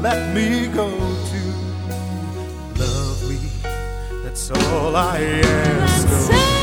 let me go to. Love me, that's all I ask of you.